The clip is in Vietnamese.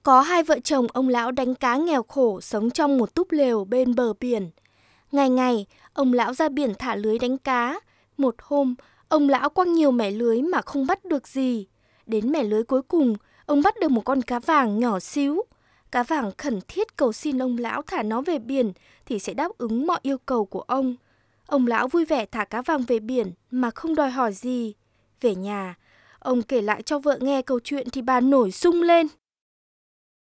Có hai vợ chồng ông lão đánh cá nghèo khổ sống trong một túp lều bên bờ biển. Ngày ngày, ông lão ra biển thả lưới đánh cá. Một hôm, ông lão quăng nhiều mẻ lưới mà không bắt được gì. Đến mẻ lưới cuối cùng, ông bắt được một con cá vàng nhỏ xíu. Cá vàng khẩn thiết cầu xin ông lão thả nó về biển thì sẽ đáp ứng mọi yêu cầu của ông. Ông lão vui vẻ thả cá vàng về biển mà không đòi hỏi gì. Về nhà, ông kể lại cho vợ nghe câu chuyện thì bà nổi sung lên.